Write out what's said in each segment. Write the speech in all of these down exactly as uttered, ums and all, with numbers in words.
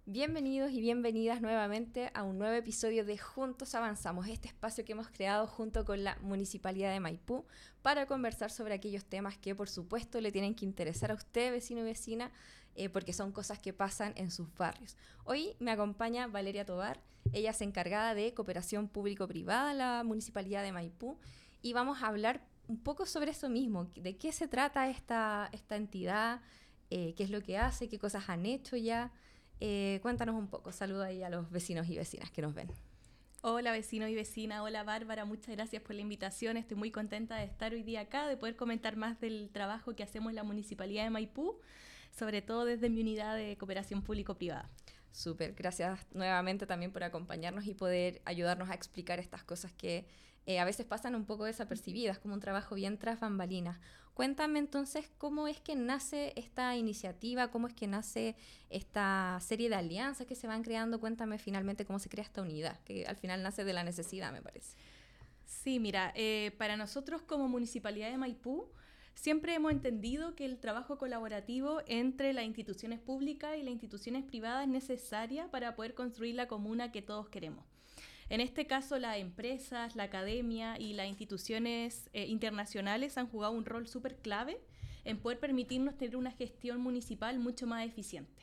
Bienvenidos y bienvenidas nuevamente a un nuevo episodio de Juntos Avanzamos, este espacio que hemos creado junto con la Municipalidad de Maipú para conversar sobre aquellos temas que por supuesto le tienen que interesar a usted, vecino y vecina, eh, porque son cosas que pasan en sus barrios. Hoy me acompaña Valeria Tovar, ella es encargada de cooperación público-privada en la Municipalidad de Maipú y vamos a hablar un poco sobre eso mismo, de qué se trata esta, esta entidad, eh, qué es lo que hace, qué cosas han hecho ya. Eh, cuéntanos un poco, saluda ahí a los vecinos y vecinas que nos ven. Hola vecino y vecina, hola Bárbara, muchas gracias por la invitación, estoy muy contenta de estar hoy día acá, de poder comentar más del trabajo que hacemos en la Municipalidad de Maipú, sobre todo desde mi unidad de cooperación público-privada. Súper, gracias nuevamente también por acompañarnos y poder ayudarnos a explicar estas cosas que eh, a veces pasan un poco desapercibidas, como un trabajo bien tras bambalinas. Cuéntame entonces cómo es que nace esta iniciativa, cómo es que nace esta serie de alianzas que se van creando. Cuéntame finalmente cómo se crea esta unidad, que al final nace de la necesidad, me parece. Sí, mira, eh, para nosotros como Municipalidad de Maipú, siempre hemos entendido que el trabajo colaborativo entre las instituciones públicas y las instituciones privadas es necesaria para poder construir la comuna que todos queremos. En este caso, las empresas, la academia y las instituciones eh, internacionales han jugado un rol súper clave en poder permitirnos tener una gestión municipal mucho más eficiente.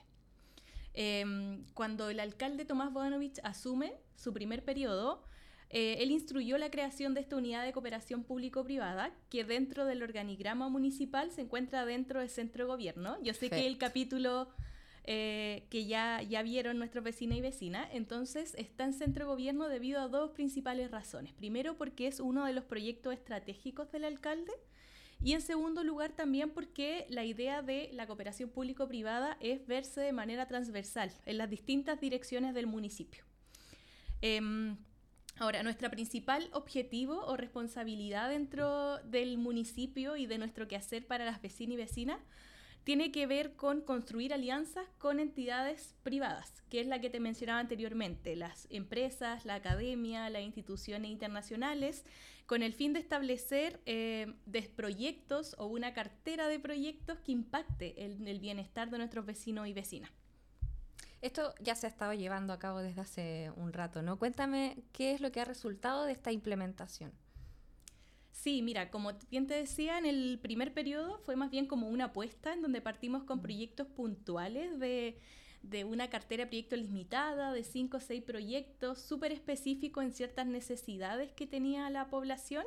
Eh, cuando el alcalde Tomás Bodanovich asume su primer periodo, eh, él instruyó la creación de esta unidad de cooperación público-privada que dentro del organigrama municipal se encuentra dentro del centro de gobierno. Yo sé Perfecto. que el capítulo eh, que ya, ya vieron nuestros vecinos y vecinas, entonces está en centro de gobierno debido a dos principales razones. Primero, porque es uno de los proyectos estratégicos del alcalde. Y en segundo lugar también porque la idea de la cooperación público-privada es verse de manera transversal en las distintas direcciones del municipio. Eh, ahora, nuestro principal objetivo o responsabilidad dentro del municipio y de nuestro quehacer para las vecinas y vecinas tiene que ver con construir alianzas con entidades privadas, que es la que te mencionaba anteriormente, las empresas, la academia, las instituciones internacionales, con el fin de establecer eh, de proyectos o una cartera de proyectos que impacte el, el bienestar de nuestros vecinos y vecinas. Esto ya se ha estado llevando a cabo desde hace un rato, ¿no? Cuéntame qué es lo que ha resultado de esta implementación. Sí, mira, como bien te decía, en el primer periodo fue más bien como una apuesta en donde partimos con proyectos puntuales de, de una cartera de proyectos limitada, de cinco o seis proyectos súper específicos en ciertas necesidades que tenía la población.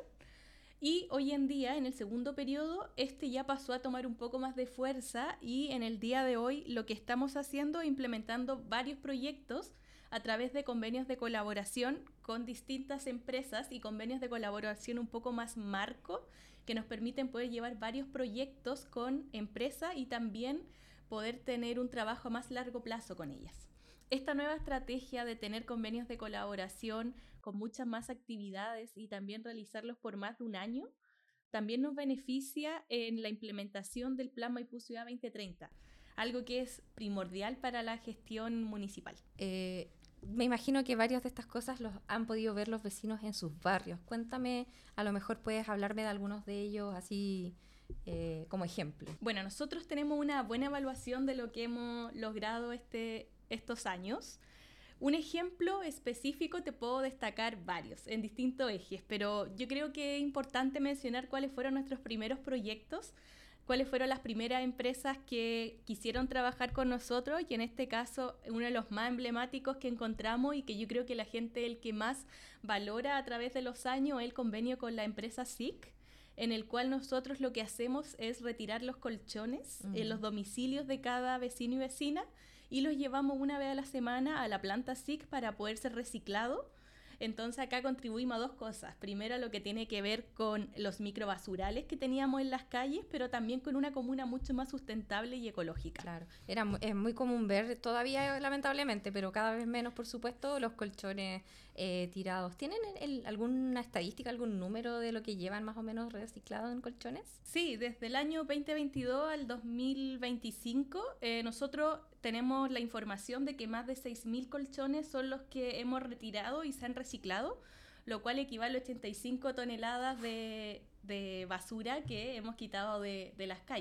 Y hoy en día, en el segundo periodo, este ya pasó a tomar un poco más de fuerza y en el día de hoy lo que estamos haciendo es implementando varios proyectos a través de convenios de colaboración con distintas empresas y convenios de colaboración un poco más marco que nos permiten poder llevar varios proyectos con empresas y también poder tener un trabajo a más largo plazo con ellas. Esta nueva estrategia de tener convenios de colaboración con muchas más actividades y también realizarlos por más de un año, también nos beneficia en la implementación del Plan Maipú Ciudad veinte treinta, algo que es primordial para la gestión municipal. Eh, me imagino que varias de estas cosas los han podido ver los vecinos en sus barrios. Cuéntame, a lo mejor puedes hablarme de algunos de ellos así eh, como ejemplo. Bueno, nosotros tenemos una buena evaluación de lo que hemos logrado este, estos años. Un ejemplo específico te puedo destacar varios en distintos ejes, pero yo creo que es importante mencionar cuáles fueron nuestros primeros proyectos, cuáles fueron las primeras empresas que quisieron trabajar con nosotros y en este caso uno de los más emblemáticos que encontramos y que yo creo que la gente el que más valora a través de los años es el convenio con la empresa S I C, en el cual nosotros lo que hacemos es retirar los colchones uh-huh. en los domicilios de cada vecino y vecina y los llevamos una vez a la semana a la planta S I C para poder ser reciclado. Entonces acá contribuimos a dos cosas. Primero, lo que tiene que ver con los microbasurales que teníamos en las calles, pero también con una comuna mucho más sustentable y ecológica. Claro, Era, es muy común ver, todavía lamentablemente, pero cada vez menos, por supuesto, los colchones eh, tirados. ¿Tienen el, alguna estadística, algún número de lo que llevan más o menos reciclado en colchones? Sí, desde el año veinte veintidós al dos mil veinticinco, eh, nosotros tenemos la información de que más de seis mil colchones son los que hemos retirado y se han reciclado, lo cual equivale a ochenta y cinco toneladas de, de basura que hemos quitado de, de las calles.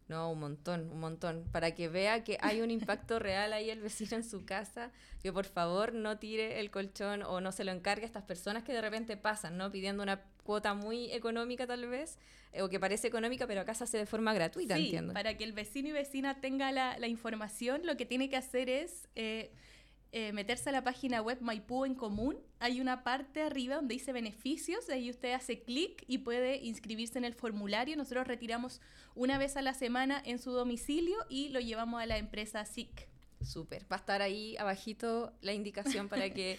No, un montón, un montón. Para que vea que hay un impacto real ahí el vecino en su casa, que por favor no tire el colchón o no se lo encargue a estas personas que de repente pasan, ¿no? Pidiendo una cuota muy económica tal vez, eh, o que parece económica, pero acá se hace de forma gratuita, Sí, entiendo. para que el vecino y vecina tenga la, la información, lo que tiene que hacer es... Eh, Eh, meterse a la página web Maipú en Común. Hay una parte arriba donde dice beneficios, ahí usted hace clic y puede inscribirse en el formulario. Nosotros retiramos una vez a la semana en su domicilio y lo llevamos a la empresa S I C. Súper, va a estar ahí abajito la indicación para que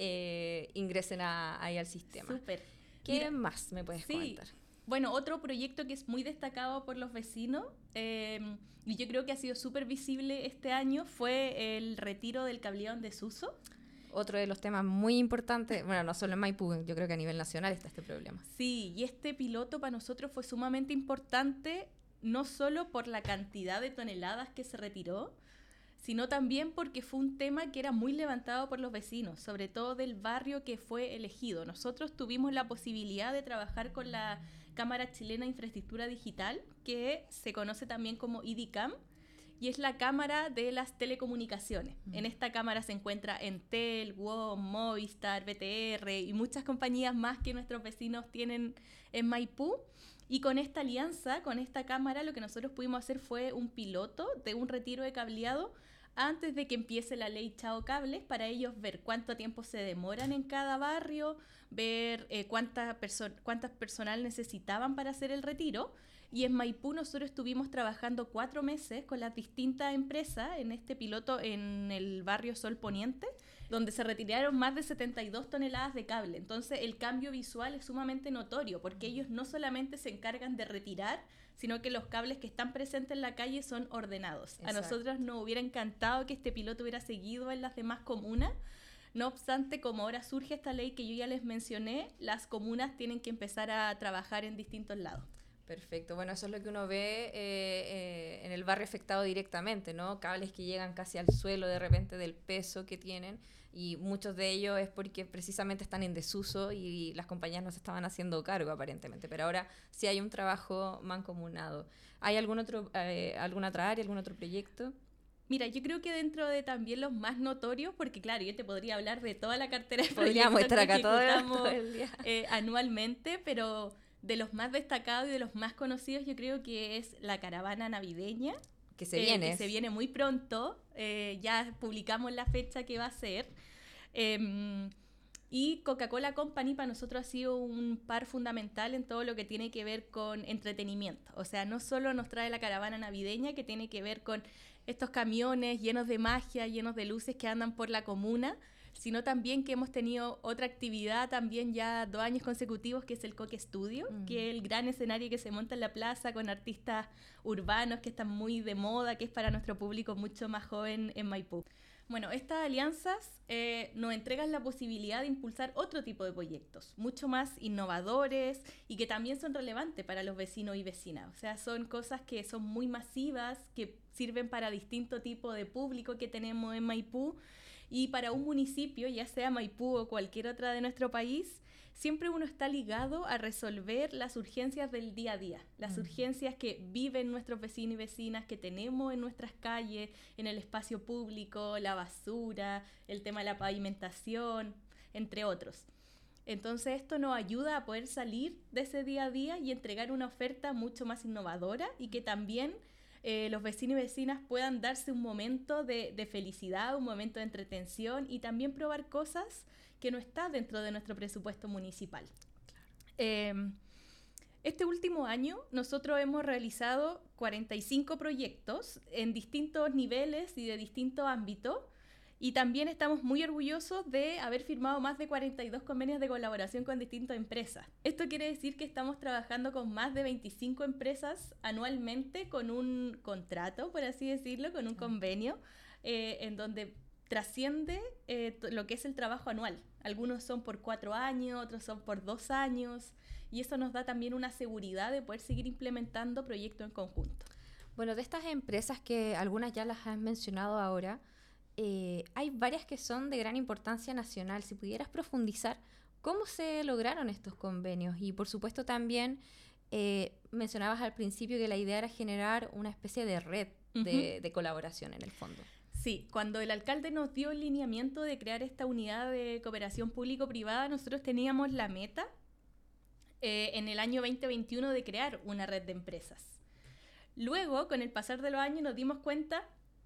eh, ingresen a, ahí al sistema. Súper. ¿Qué Mira, más me puedes sí, comentar? Bueno, otro proyecto que es muy destacado por los vecinos, eh, y yo creo que ha sido súper visible este año, fue el retiro del cableado en desuso. Otro de los temas muy importantes, bueno, no solo en Maipú, yo creo que a nivel nacional está este problema. Sí, y este piloto para nosotros fue sumamente importante, no solo por la cantidad de toneladas que se retiró, sino también porque fue un tema que era muy levantado por los vecinos, sobre todo del barrio que fue elegido. Nosotros tuvimos la posibilidad de trabajar con la Cámara Chilena de Infraestructura Digital, que se conoce también como I D I C A M, y es la Cámara de las Telecomunicaciones. Mm. En esta cámara se encuentra Entel, W O M, Movistar, B T R y muchas compañías más que nuestros vecinos tienen en Maipú. Y con esta alianza, con esta cámara, lo que nosotros pudimos hacer fue un piloto de un retiro de cableado antes de que empiece la ley Chao Cables, para ellos ver cuánto tiempo se demoran en cada barrio, ver eh, cuánta perso- cuántas personal necesitaban para hacer el retiro. Y en Maipú nosotros estuvimos trabajando cuatro meses con las distintas empresas en este piloto en el barrio Sol Poniente, donde se retiraron más de setenta y dos toneladas de cable. Entonces el cambio visual es sumamente notorio, porque ellos no solamente se encargan de retirar, sino que los cables que están presentes en la calle son ordenados. Exacto. A nosotros nos hubiera encantado que este piloto hubiera seguido en las demás comunas. No obstante, como ahora surge esta ley que yo ya les mencioné, las comunas tienen que empezar a trabajar en distintos lados. Perfecto, bueno, eso es lo que uno ve eh, eh, en el barrio afectado directamente, ¿no? Cables que llegan casi al suelo de repente del peso que tienen, y muchos de ellos es porque precisamente están en desuso y las compañías no se estaban haciendo cargo aparentemente, pero ahora sí hay un trabajo mancomunado. ¿Hay algún otro, eh, alguna otra área, algún otro proyecto? Mira, yo creo que dentro de también los más notorios, porque claro, yo te podría hablar de toda la cartera de Podríamos proyectos estar acá que todo, ejecutamos todo el día. Eh, anualmente, pero de los más destacados y de los más conocidos yo creo que es la caravana navideña. Que se eh, viene. Que se viene muy pronto, eh, ya publicamos la fecha que va a ser. Eh, y Coca-Cola Company para nosotros ha sido un par fundamental en todo lo que tiene que ver con entretenimiento. O sea, no solo nos trae la caravana navideña, que tiene que ver con estos camiones llenos de magia, llenos de luces que andan por la comuna, sino también que hemos tenido otra actividad también ya dos años consecutivos, que es el Coque Studio, mm. que es el gran escenario que se monta en la plaza con artistas urbanos que están muy de moda, que es para nuestro público mucho más joven en Maipú. Bueno, estas alianzas eh, nos entregan la posibilidad de impulsar otro tipo de proyectos, mucho más innovadores y que también son relevantes para los vecinos y vecinas. O sea, son cosas que son muy masivas, que sirven para distinto tipo de público que tenemos en Maipú. Y para un municipio, ya sea Maipú o cualquier otra de nuestro país, siempre uno está ligado a resolver las urgencias del día a día, las mm. urgencias que viven nuestros vecinos y vecinas, que tenemos en nuestras calles, en el espacio público, la basura, el tema de la pavimentación, entre otros. Entonces esto nos ayuda a poder salir de ese día a día y entregar una oferta mucho más innovadora y que también Eh, los vecinos y vecinas puedan darse un momento de, de felicidad, un momento de entretención y también probar cosas que no están dentro de nuestro presupuesto municipal. Claro. Eh, este último año nosotros hemos realizado cuarenta y cinco proyectos en distintos niveles y de distintos ámbitos, y también estamos muy orgullosos de haber firmado más de cuarenta y dos convenios de colaboración con distintas empresas. Esto quiere decir que estamos trabajando con más de veinticinco empresas anualmente con un contrato, por así decirlo, con un convenio, eh, en donde trasciende eh, t- lo que es el trabajo anual. Algunos son por cuatro años, otros son por dos años, y eso nos da también una seguridad de poder seguir implementando proyectos en conjunto. Bueno, de estas empresas que algunas ya las has mencionado ahora, Eh, hay varias que son de gran importancia nacional. Si pudieras profundizar, ¿cómo se lograron estos convenios? Y por supuesto también eh, mencionabas al principio que la idea era generar una especie de red de, uh-huh. de colaboración en el fondo. Sí, cuando el alcalde nos dio el lineamiento de crear esta unidad de cooperación público-privada, nosotros teníamos la meta eh, en el año veinte veintiuno de crear una red de empresas. Luego, con el pasar de los años, nos dimos cuenta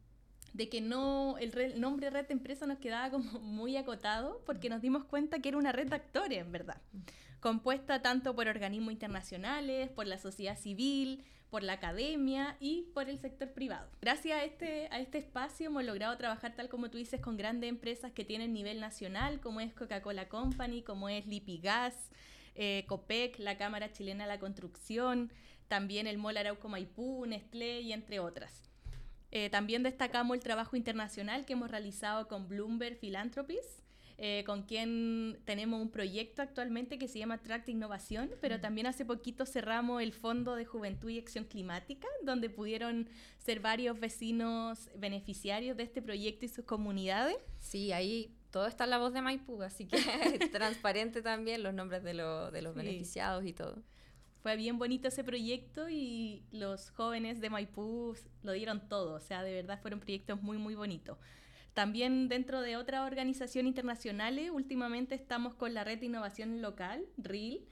de que no, el, re, el nombre red de empresa nos quedaba como muy acotado, porque nos dimos cuenta que era una red de actores, en verdad, compuesta tanto por organismos internacionales, por la sociedad civil, por la academia y por el sector privado. Gracias a este, a este espacio hemos logrado trabajar, tal como tú dices, con grandes empresas que tienen nivel nacional, como es Coca-Cola Company, como es Lipigas, eh, Copec, la Cámara Chilena de la Construcción, también el Mall Arauco Maipú, Nestlé y entre otras. Eh, también destacamos el trabajo internacional que hemos realizado con Bloomberg Philanthropies, Eh, con quien tenemos un proyecto actualmente que se llama Tract Innovación, pero mm. también hace poquito cerramos el Fondo de Juventud y Acción Climática, donde pudieron ser varios vecinos beneficiarios de este proyecto y sus comunidades. Sí, ahí todo está en la voz de Maipú, así que transparente también los nombres de, lo, de los sí. beneficiados y todo. Fue bien bonito ese proyecto y los jóvenes de Maipú lo dieron todo, o sea, de verdad fueron proyectos muy, muy bonitos. También dentro de otras organizaciones internacionales, últimamente estamos con la Red de Innovación Local, R I L,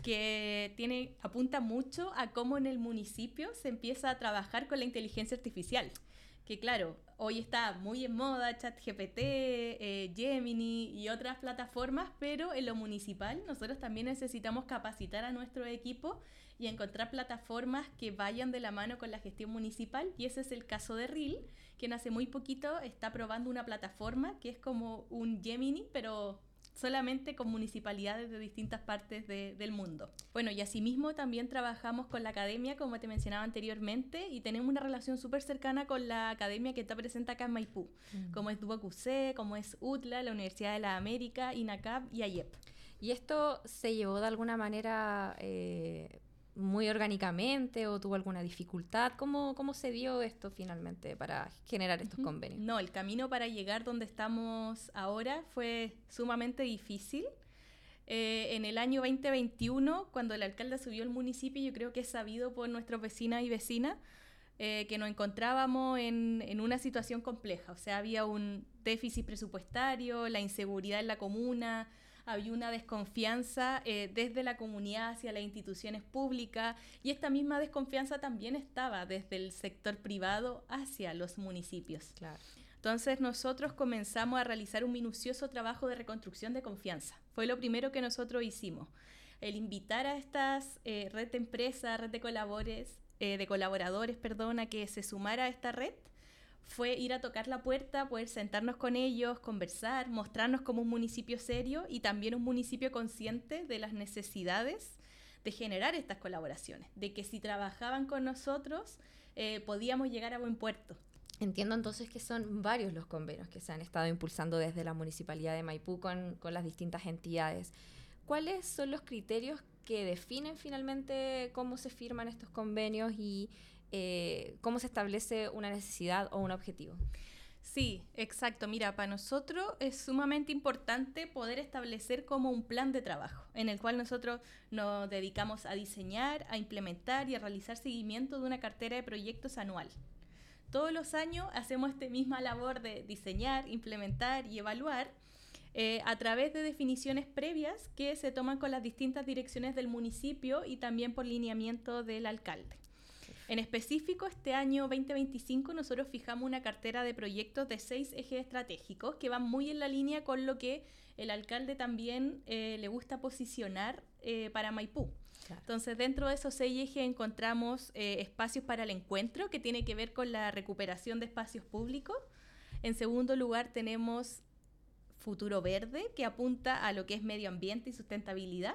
que tiene, apunta mucho a cómo en el municipio se empieza a trabajar con la inteligencia artificial. Que claro, hoy está muy en moda ChatGPT, eh, Gemini y otras plataformas, pero en lo municipal nosotros también necesitamos capacitar a nuestro equipo y encontrar plataformas que vayan de la mano con la gestión municipal, y ese es el caso de R I L, quien hace muy poquito está probando una plataforma que es como un Gemini, pero solamente con municipalidades de distintas partes de, del mundo. Bueno, y asimismo también trabajamos con la academia, como te mencionaba anteriormente, y tenemos una relación súper cercana con la academia que está presente acá en Maipú, mm. como es Duoc U C, como es U T L A, la Universidad de la América, INACAP y A Y E P. ¿Y esto se llevó de alguna manera eh, muy orgánicamente o tuvo alguna dificultad? ¿Cómo, cómo se dio esto finalmente para generar estos uh-huh. convenios? No, el camino para llegar donde estamos ahora fue sumamente difícil. Eh, en el año veinte veintiuno, cuando el alcalde subió al municipio, yo creo que es sabido por nuestros vecinas y vecinas, eh, que nos encontrábamos en, en una situación compleja. O sea, había un déficit presupuestario, la inseguridad en la comuna, había una desconfianza eh, desde la comunidad hacia las instituciones públicas, y esta misma desconfianza también estaba desde el sector privado hacia los municipios. Claro. Entonces nosotros comenzamos a realizar un minucioso trabajo de reconstrucción de confianza. Fue lo primero que nosotros hicimos, el invitar a estas eh, red de empresas, red de, colabores, eh, de colaboradores, perdón, a que se sumara a esta red. Fue ir a tocar la puerta, poder sentarnos con ellos, conversar, mostrarnos como un municipio serio y también un municipio consciente de las necesidades de generar estas colaboraciones, de que si trabajaban con nosotros eh, podíamos llegar a buen puerto. Entiendo entonces que son varios los convenios que se han estado impulsando desde la Municipalidad de Maipú con, con las distintas entidades. ¿Cuáles son los criterios que definen finalmente cómo se firman estos convenios y Eh, cómo se establece una necesidad o un objetivo? Sí, exacto. Mira, para nosotros es sumamente importante poder establecer como un plan de trabajo en el cual nosotros nos dedicamos a diseñar, a implementar y a realizar seguimiento de una cartera de proyectos anual. Todos los años hacemos esta misma labor de diseñar, implementar y evaluar eh, a través de definiciones previas que se toman con las distintas direcciones del municipio y también por lineamiento del alcalde. En específico, este año veinte veinticinco nosotros fijamos una cartera de proyectos de seis ejes estratégicos que van muy en la línea con lo que el alcalde también eh, le gusta posicionar eh, para Maipú. Claro. Entonces, dentro de esos seis ejes encontramos eh, espacios para el encuentro, que tiene que ver con la recuperación de espacios públicos. En segundo lugar, tenemos Futuro Verde, que apunta a lo que es medio ambiente y sustentabilidad.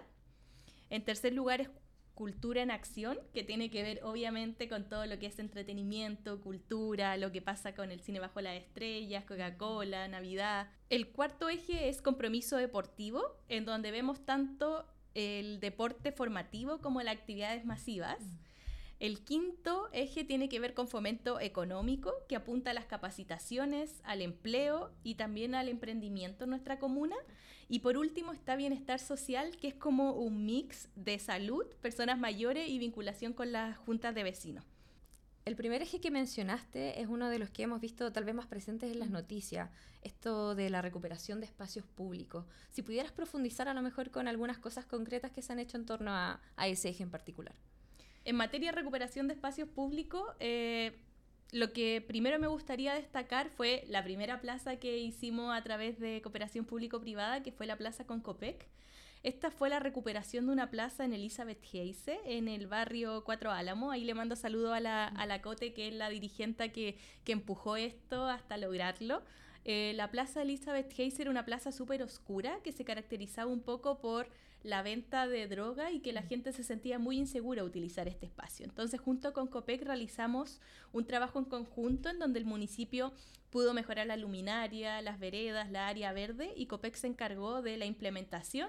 En tercer lugar, es Cultura en Acción, que tiene que ver obviamente con todo lo que es entretenimiento, cultura, lo que pasa con el cine bajo las estrellas, Coca-Cola, Navidad. El cuarto eje es Compromiso Deportivo, en donde vemos tanto el deporte formativo como las actividades masivas. El quinto eje tiene que ver con fomento económico, que apunta a las capacitaciones, al empleo y también al emprendimiento en nuestra comuna. Y por último está bienestar social, que es como un mix de salud, personas mayores y vinculación con las juntas de vecinos. El primer eje que mencionaste es uno de los que hemos visto tal vez más presentes en las noticias, esto de la recuperación de espacios públicos. Si pudieras profundizar a lo mejor con algunas cosas concretas que se han hecho en torno a, a ese eje en particular. En materia de recuperación de espacios públicos, eh, lo que primero me gustaría destacar fue la primera plaza que hicimos a través de cooperación público-privada, que fue la plaza Concopec. Esta fue la recuperación de una plaza en Elizabeth Geise, en el barrio Cuatro Álamos. Ahí le mando saludos a la, a la Cote, que es la dirigente que, que empujó esto hasta lograrlo. Eh, la plaza Elizabeth Geise era una plaza súper oscura que se caracterizaba un poco por la venta de droga y que la gente se sentía muy insegura a utilizar este espacio. Entonces, junto con COPEC realizamos un trabajo en conjunto en donde el municipio pudo mejorar la luminaria, las veredas, la área verde, y COPEC se encargó de la implementación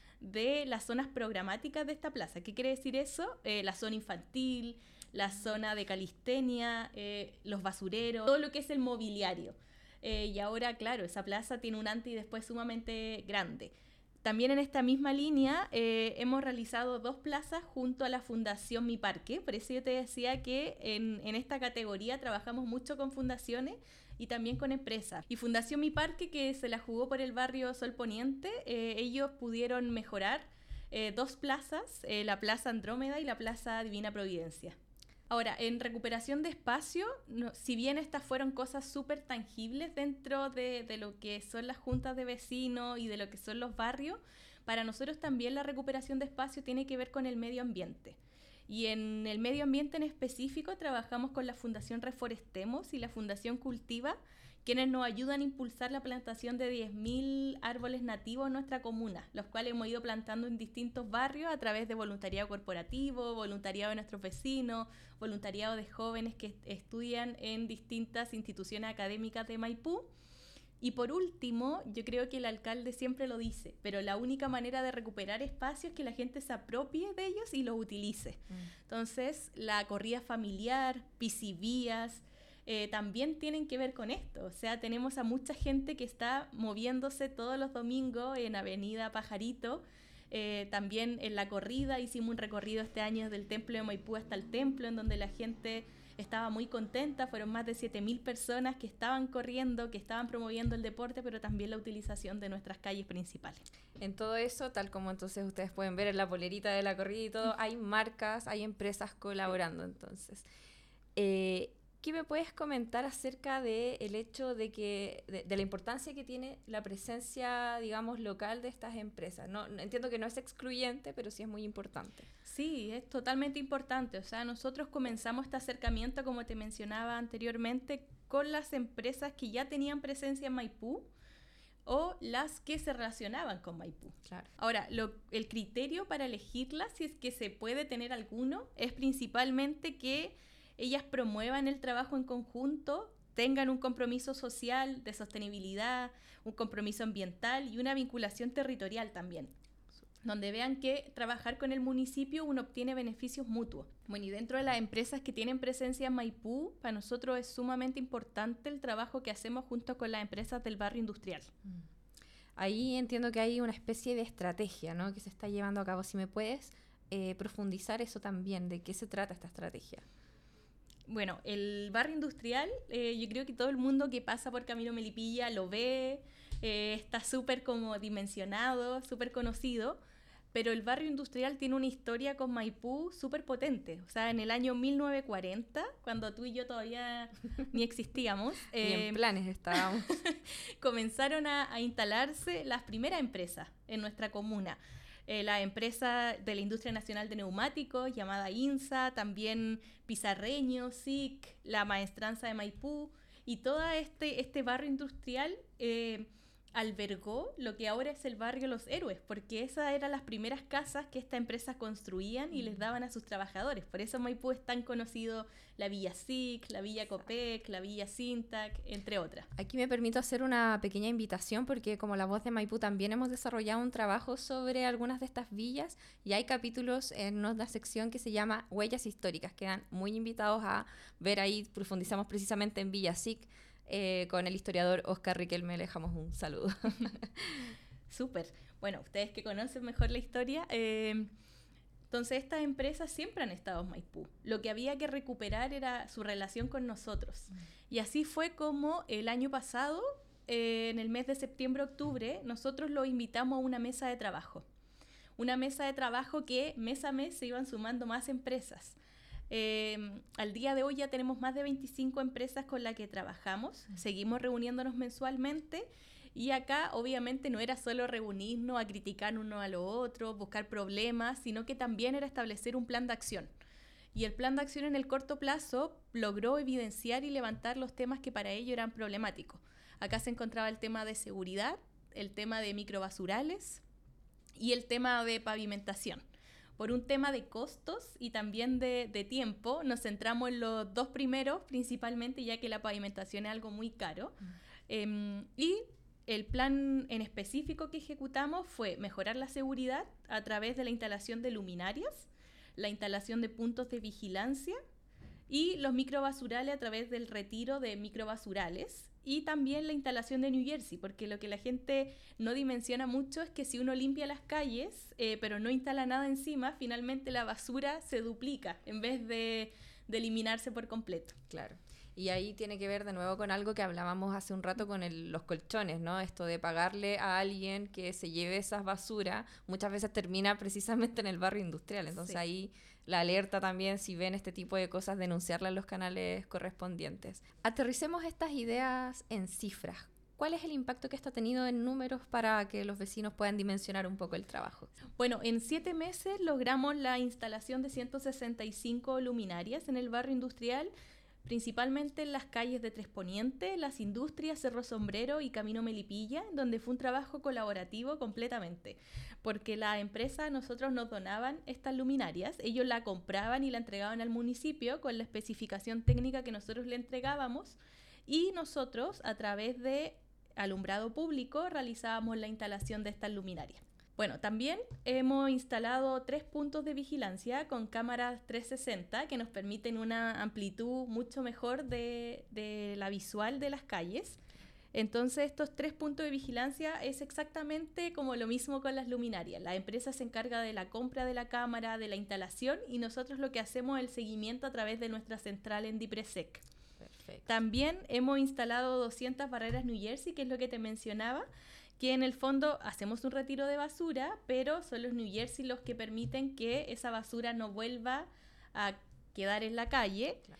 de las zonas programáticas de esta plaza. ¿Qué quiere decir eso? Eh, la zona infantil, la zona de calistenia, eh, los basureros, todo lo que es el mobiliario. Eh, y ahora, claro, esa plaza tiene un antes y después sumamente grande. También en esta misma línea eh, hemos realizado dos plazas junto a la Fundación Mi Parque. Por eso yo te decía que en, en esta categoría trabajamos mucho con fundaciones y también con empresas. Y Fundación Mi Parque, que se la jugó por el barrio Sol Poniente, eh, ellos pudieron mejorar eh, dos plazas, eh, la Plaza Andrómeda y la Plaza Divina Providencia. Ahora, en recuperación de espacio, no, si bien estas fueron cosas súper tangibles dentro de, de lo que son las juntas de vecinos y de lo que son los barrios, para nosotros también la recuperación de espacio tiene que ver con el medio ambiente. Y en el medio ambiente en específico trabajamos con la Fundación Reforestemos y la Fundación Cultiva, quienes nos ayudan a impulsar la plantación de diez mil árboles nativos en nuestra comuna, los cuales hemos ido plantando en distintos barrios a través de voluntariado corporativo, voluntariado de nuestros vecinos, voluntariado de jóvenes que estudian en distintas instituciones académicas de Maipú. Y por último, yo creo que el alcalde siempre lo dice, pero la única manera de recuperar espacios es que la gente se apropie de ellos y los utilice. Mm. Entonces, la corrida familiar, piscivías, Eh, también tienen que ver con esto. O sea, tenemos a mucha gente que está moviéndose todos los domingos en Avenida Pajarito. Eh, también en la corrida hicimos un recorrido este año desde el Templo de Maipú hasta el templo, en donde la gente estaba muy contenta. Fueron más de siete mil personas que estaban corriendo, que estaban promoviendo el deporte, pero también la utilización de nuestras calles principales. En todo eso, tal como entonces ustedes pueden ver en la polerita de la corrida y todo, hay marcas, hay empresas colaborando. Entonces, eh, ¿qué me puedes comentar acerca del hecho de que de, de la importancia que tiene la presencia, digamos, local de estas empresas? No, entiendo que no es excluyente, pero sí es muy importante. Sí, es totalmente importante. O sea, nosotros comenzamos este acercamiento, como te mencionaba anteriormente, con las empresas que ya tenían presencia en Maipú o las que se relacionaban con Maipú. Claro. Ahora, lo, el criterio para elegirlas, si es que se puede tener alguno, es principalmente que ellas promuevan el trabajo en conjunto, tengan un compromiso social de sostenibilidad, un compromiso ambiental y una vinculación territorial también, donde vean que trabajar con el municipio uno obtiene beneficios mutuos. Bueno, y dentro de las empresas que tienen presencia en Maipú, para nosotros es sumamente importante el trabajo que hacemos junto con las empresas del barrio industrial. Ahí entiendo que hay una especie de estrategia, ¿no?, que se está llevando a cabo. Si me puedes eh, profundizar eso también, ¿de qué se trata esta estrategia? Bueno, el barrio industrial, eh, yo creo que todo el mundo que pasa por Camino Melipilla lo ve, eh, está súper como dimensionado, súper conocido, pero el barrio industrial tiene una historia con Maipú súper potente. O sea, en el año mil novecientos cuarenta, cuando tú y yo todavía ni existíamos, eh, ni en planes estábamos, comenzaron a, a instalarse las primeras empresas en nuestra comuna. Eh, la empresa de la Industria Nacional de Neumáticos, llamada INSA, también Pizarreño, S I C, la Maestranza de Maipú, y todo este, este barrio industrial eh, albergó lo que ahora es el barrio Los Héroes, porque esas eran las primeras casas que esta empresa construían y les daban a sus trabajadores. Por eso Maipú es tan conocido, la Villa S I C, la Villa Copec, la Villa Sintac, entre otras. Aquí me permito hacer una pequeña invitación porque como La Voz de Maipú también hemos desarrollado un trabajo sobre algunas de estas villas y hay capítulos en una sección que se llama Huellas Históricas. Quedan muy invitados a ver ahí, profundizamos precisamente en Villa S I C. Eh, con el historiador Oscar Riquelme le dejamos un saludo. Súper. Bueno, ustedes que conocen mejor la historia, eh, entonces estas empresas siempre han estado en Maipú. Lo que había que recuperar era su relación con nosotros. Mm. Y así fue como el año pasado, eh, en el mes de septiembre-octubre, nosotros los invitamos a una mesa de trabajo. Una mesa de trabajo que mes a mes se iban sumando más empresas. Eh, al día de hoy ya tenemos más de veinticinco empresas con las que trabajamos, seguimos reuniéndonos mensualmente y acá obviamente no era solo reunirnos a criticar uno a lo otro, buscar problemas, sino que también era establecer un plan de acción. Y el plan de acción en el corto plazo logró evidenciar y levantar los temas que para ello eran problemáticos. Acá se encontraba el tema de seguridad, el tema de microbasurales y el tema de pavimentación. Por un tema de costos y también de, de tiempo, nos centramos en los dos primeros principalmente, ya que la pavimentación es algo muy caro. Mm. Eh, y el plan en específico que ejecutamos fue mejorar la seguridad a través de la instalación de luminarias, la instalación de puntos de vigilancia y los microbasurales a través del retiro de microbasurales. Y también la instalación de New Jersey, porque lo que la gente no dimensiona mucho es que si uno limpia las calles, eh, pero no instala nada encima, finalmente la basura se duplica en vez de, de eliminarse por completo. Claro. Y ahí tiene que ver de nuevo con algo que hablábamos hace un rato con el, los colchones, ¿no? Esto de pagarle a alguien que se lleve esas basuras, muchas veces termina precisamente en el barrio industrial. Entonces sí. Ahí la alerta también, si ven este tipo de cosas, denunciarla en los canales correspondientes. Aterricemos estas ideas en cifras. ¿Cuál es el impacto que esto ha tenido en números para que los vecinos puedan dimensionar un poco el trabajo? Bueno, en siete meses logramos la instalación de ciento sesenta y cinco luminarias en el barrio industrial, principalmente en las calles de Tres Poniente, Las Industrias, Cerro Sombrero y Camino Melipilla, donde fue un trabajo colaborativo completamente, porque la empresa a nosotros nos donaban estas luminarias, ellos la compraban y la entregaban al municipio con la especificación técnica que nosotros le entregábamos y nosotros a través de alumbrado público realizábamos la instalación de estas luminarias. Bueno, también hemos instalado tres puntos de vigilancia con cámaras trescientos sesenta que nos permiten una amplitud mucho mejor de, de la visual de las calles. Entonces, estos tres puntos de vigilancia es exactamente como lo mismo con las luminarias. La empresa se encarga de la compra de la cámara, de la instalación y nosotros lo que hacemos es el seguimiento a través de nuestra central en Dipresec. Perfecto. También hemos instalado doscientas barreras New Jersey, que es lo que te mencionaba, que en el fondo hacemos un retiro de basura, pero son los New Jersey los que permiten que esa basura no vuelva a quedar en la calle. Claro.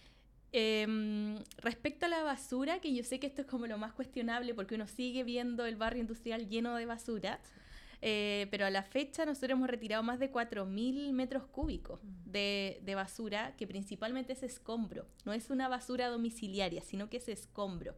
Eh, respecto a la basura, que yo sé que esto es como lo más cuestionable porque uno sigue viendo el barrio industrial lleno de basura, eh, pero a la fecha nosotros hemos retirado más de cuatro mil metros cúbicos de, de basura, que principalmente es escombro. No es una basura domiciliaria, sino que es escombro.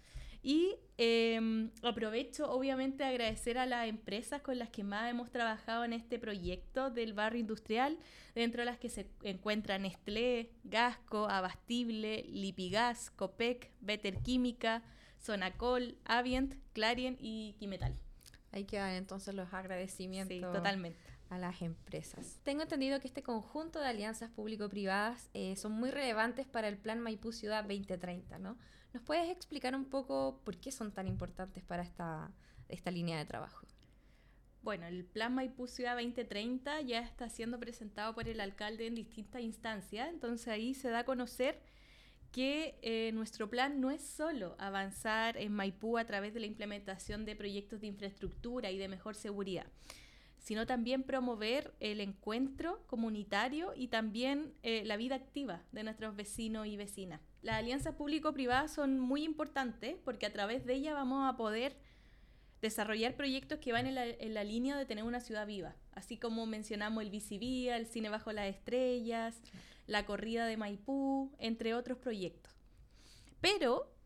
Y eh, aprovecho obviamente a agradecer a las empresas con las que más hemos trabajado en este proyecto del barrio industrial, dentro de las que se encuentran Nestlé, Gasco, Abastible, Lipigas, Copec, Better Química, Sonacol, Avient, Clarien y Quimetal. Ahí quedan entonces los agradecimientos. Sí, totalmente. A las empresas. Tengo entendido que este conjunto de alianzas público-privadas eh, son muy relevantes para el Plan Maipú Ciudad veinte treinta, ¿no? ¿Nos puedes explicar un poco por qué son tan importantes para esta, esta línea de trabajo? Bueno, el Plan Maipú Ciudad veinte treinta ya está siendo presentado por el alcalde en distintas instancias, entonces ahí se da a conocer que eh, nuestro plan no es solo avanzar en Maipú a través de la implementación de proyectos de infraestructura y de mejor seguridad, sino también promover el encuentro comunitario y también eh, la vida activa de nuestros vecinos y vecinas. Las alianzas público-privadas son muy importantes porque a través de ellas vamos a poder desarrollar proyectos que van en la, en la línea de tener una ciudad viva, así como mencionamos el Bicivía, el Cine Bajo las Estrellas, la corrida de Maipú, entre otros proyectos. Pero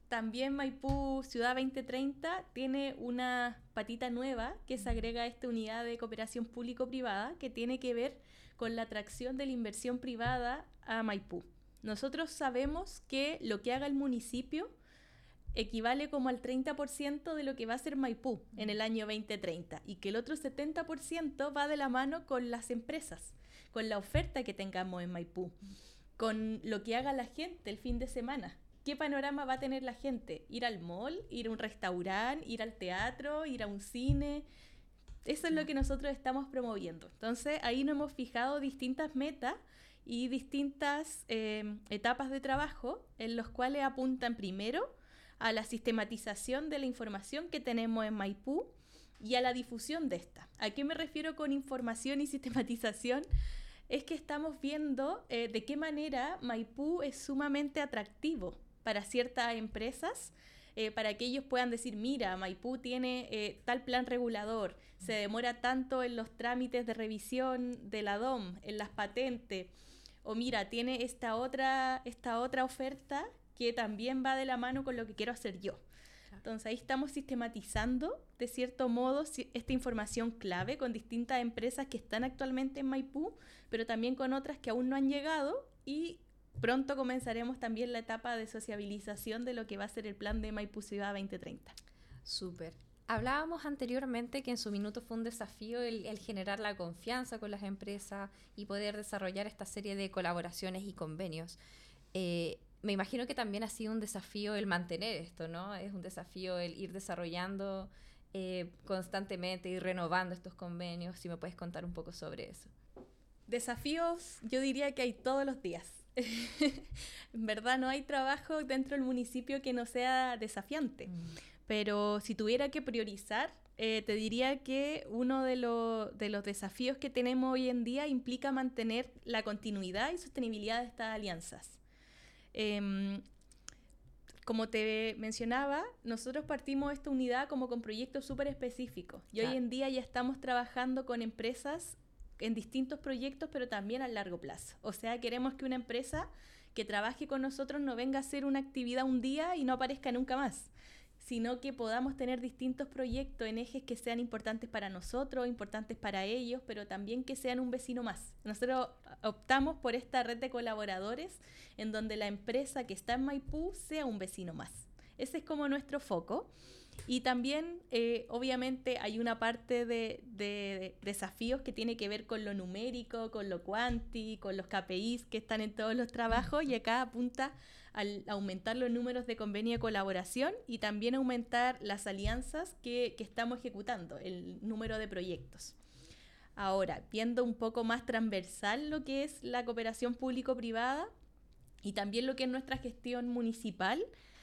también Maipú Ciudad veinte treinta tiene una patita nueva que se agrega a esta unidad de cooperación público-privada que tiene que ver con la atracción de la inversión privada a Maipú. Nosotros sabemos que lo que haga el municipio equivale como al treinta por ciento de lo que va a ser Maipú en el año veinte treinta y que el otro setenta por ciento va de la mano con las empresas, con la oferta que tengamos en Maipú, con lo que haga la gente el fin de semana. ¿Qué panorama va a tener la gente? ¿Ir al mall? ¿Ir a un restaurante? ¿Ir al teatro? ¿Ir a un cine? Eso es lo que nosotros estamos promoviendo. Entonces, ahí nos hemos fijado distintas metas y distintas eh, etapas de trabajo en los cuales apuntan primero a la sistematización de la información que tenemos en Maipú y a la difusión de esta. ¿A qué me refiero con información y sistematización? Es que estamos viendo eh, de qué manera Maipú es sumamente atractivo para ciertas empresas, eh, para que ellos puedan decir, mira, Maipú tiene eh, tal plan regulador, se demora tanto en los trámites de revisión de la D O M, en las patentes, o mira, tiene esta otra, esta otra oferta que también va de la mano con lo que quiero hacer yo. Entonces ahí estamos sistematizando, de cierto modo, esta información clave con distintas empresas que están actualmente en Maipú, pero también con otras que aún no han llegado, y pronto comenzaremos también la etapa de sociabilización de lo que va a ser el plan de Maipú Ciudad veinte treinta. Súper. Hablábamos anteriormente que en su minuto fue un desafío el, el generar la confianza con las empresas y poder desarrollar esta serie de colaboraciones y convenios. Eh, Me imagino que también ha sido un desafío el mantener esto, ¿no? Es un desafío el ir desarrollando eh, constantemente y renovando estos convenios. Si me puedes contar un poco sobre eso. Desafíos, yo diría que hay todos los días. En verdad no hay trabajo dentro del municipio que no sea desafiante. Mm. Pero si tuviera que priorizar, eh, te diría que uno de, lo, de los desafíos que tenemos hoy en día implica mantener la continuidad y sostenibilidad de estas alianzas. Eh, como te mencionaba, nosotros partimos esta unidad como con proyectos súper específicos y claro. Hoy en día ya estamos trabajando con empresas en distintos proyectos, pero también a largo plazo. O sea, queremos que una empresa que trabaje con nosotros no venga a hacer una actividad un día y no aparezca nunca más, sino que podamos tener distintos proyectos en ejes que sean importantes para nosotros, importantes para ellos, pero también que sean un vecino más. Nosotros optamos por esta red de colaboradores en donde la empresa que está en Maipú sea un vecino más. Ese es como nuestro foco. Y también, eh, obviamente, hay una parte de, de, de desafíos que tiene que ver con lo numérico, con lo cuanti, con los K P Is que están en todos los trabajos, y acá apunta al aumentar los números de convenio de colaboración y también aumentar las alianzas que, que estamos ejecutando, el número de proyectos. Ahora, viendo un poco más transversal lo que es la cooperación público-privada y también lo que es nuestra gestión municipal,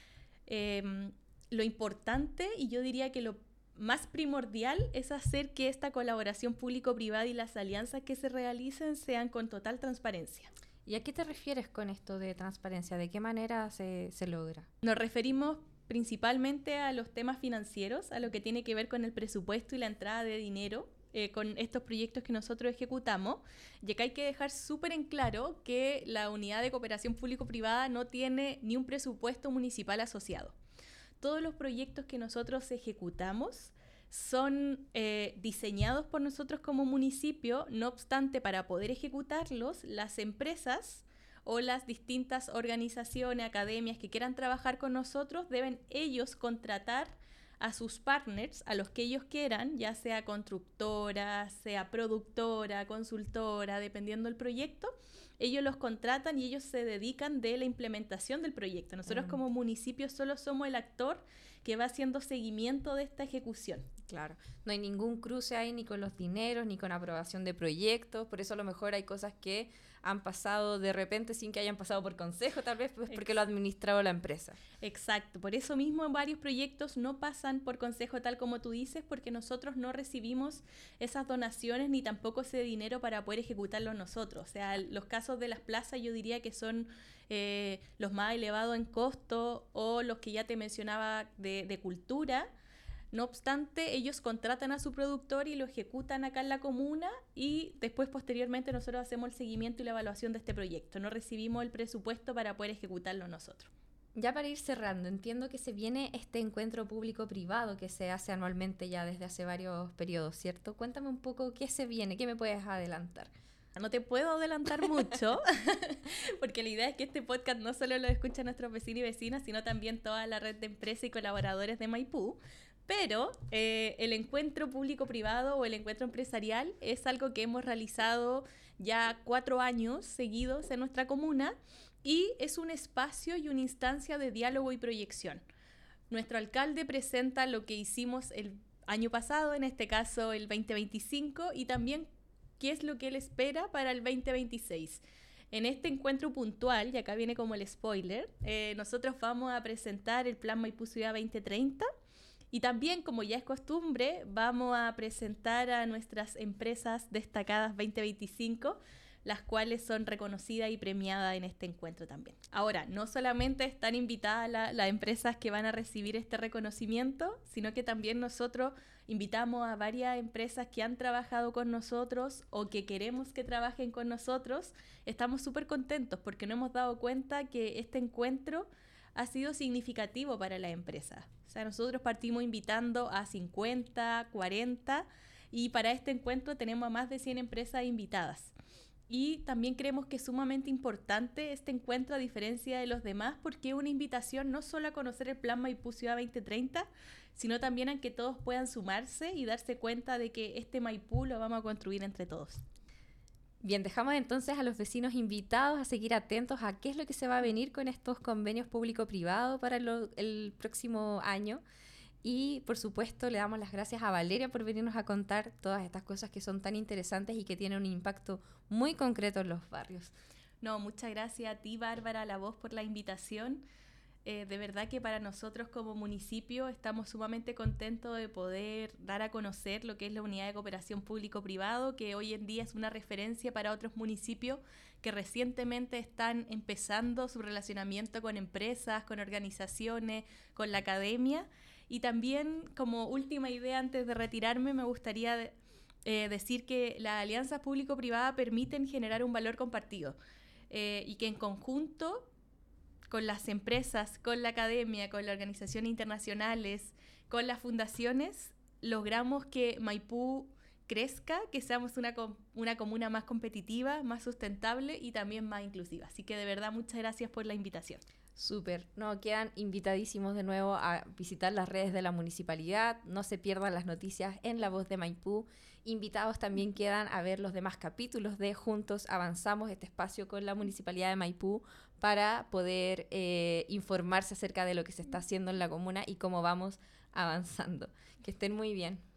eh, lo importante, y yo diría que lo más primordial, es hacer que esta colaboración público-privada y las alianzas que se realicen sean con total transparencia. ¿Y a qué te refieres con esto de transparencia? ¿De qué manera se, se logra? Nos referimos principalmente a los temas financieros, a lo que tiene que ver con el presupuesto y la entrada de dinero eh, con estos proyectos que nosotros ejecutamos. Y acá hay que dejar súper en claro que la unidad de cooperación público-privada no tiene ni un presupuesto municipal asociado. Todos los proyectos que nosotros ejecutamos son eh, diseñados por nosotros como municipio. No obstante, para poder ejecutarlos, las empresas o las distintas organizaciones, academias que quieran trabajar con nosotros, deben ellos contratar a sus partners, a los que ellos quieran, ya sea constructora, sea productora, consultora, dependiendo del proyecto. Ellos los contratan y ellos se dedican de la implementación del proyecto. Nosotros mm. como municipio solo somos el actor que va haciendo seguimiento de esta ejecución. Claro, no hay ningún cruce ahí ni con los dineros, ni con aprobación de proyectos, por eso a lo mejor hay cosas que han pasado de repente sin que hayan pasado por consejo, tal vez pues porque lo ha administrado la empresa. Exacto, por eso mismo varios proyectos no pasan por consejo tal como tú dices, porque nosotros no recibimos esas donaciones ni tampoco ese dinero para poder ejecutarlo nosotros. O sea, los casos de las plazas yo diría que son eh, los más elevados en costo, o los que ya te mencionaba de, de cultura. No obstante, ellos contratan a su productor y lo ejecutan acá en la comuna, y después, posteriormente, nosotros hacemos el seguimiento y la evaluación de este proyecto. No recibimos el presupuesto para poder ejecutarlo nosotros. Ya para ir cerrando, entiendo que se viene este encuentro público-privado que se hace anualmente ya desde hace varios periodos, ¿cierto? Cuéntame un poco qué se viene, qué me puedes adelantar. No te puedo adelantar mucho, porque la idea es que este podcast no solo lo escuchan nuestros vecinos y vecinas, sino también toda la red de empresas y colaboradores de Maipú. Pero eh, el encuentro público-privado o el encuentro empresarial es algo que hemos realizado ya cuatro años seguidos en nuestra comuna y es un espacio y una instancia de diálogo y proyección. Nuestro alcalde presenta lo que hicimos el año pasado, en este caso el veinte veinticinco, y también qué es lo que él espera para el veinte veintiséis. En este encuentro puntual, y acá viene como el spoiler, eh, nosotros vamos a presentar el Plan Maipú Ciudad veinte treinta y también, como ya es costumbre, vamos a presentar a nuestras empresas destacadas veinte veinticinco, las cuales son reconocidas y premiadas en este encuentro también. Ahora, no solamente están invitadas la, las empresas que van a recibir este reconocimiento, sino que también nosotros invitamos a varias empresas que han trabajado con nosotros o que queremos que trabajen con nosotros. Estamos súper contentos porque nos hemos dado cuenta que este encuentro ha sido significativo para las empresas. O sea, nosotros partimos invitando a cincuenta, cuarenta y para este encuentro tenemos a más de cien empresas invitadas. Y también creemos que es sumamente importante este encuentro a diferencia de los demás porque es una invitación no solo a conocer el Plan Maipú Ciudad veinte treinta, sino también a que todos puedan sumarse y darse cuenta de que este Maipú lo vamos a construir entre todos. Bien, dejamos entonces a los vecinos invitados a seguir atentos a qué es lo que se va a venir con estos convenios público-privado para lo, el próximo año. Y, por supuesto, le damos las gracias a Valeria por venirnos a contar todas estas cosas que son tan interesantes y que tienen un impacto muy concreto en los barrios. No, muchas gracias a ti, Bárbara, a la voz, por la invitación. Eh, de verdad que para nosotros como municipio estamos sumamente contentos de poder dar a conocer lo que es la unidad de cooperación público-privado, que hoy en día es una referencia para otros municipios que recientemente están empezando su relacionamiento con empresas, con organizaciones, con la academia. Y también, como última idea antes de retirarme, me gustaría eh, decir que las alianzas público-privadas permiten generar un valor compartido eh, y que en conjunto con las empresas, con la academia, con las organizaciones internacionales, con las fundaciones, logramos que Maipú crezca, que seamos una, una comuna más competitiva, más sustentable y también más inclusiva. Así que de verdad, muchas gracias por la invitación. Súper, no, quedan invitadísimos de nuevo a visitar las redes de la municipalidad, no se pierdan las noticias en La Voz de Maipú, invitados también quedan a ver los demás capítulos de Juntos Avanzamos, este espacio con la Municipalidad de Maipú para poder eh, informarse acerca de lo que se está haciendo en la comuna y cómo vamos avanzando. Que estén muy bien.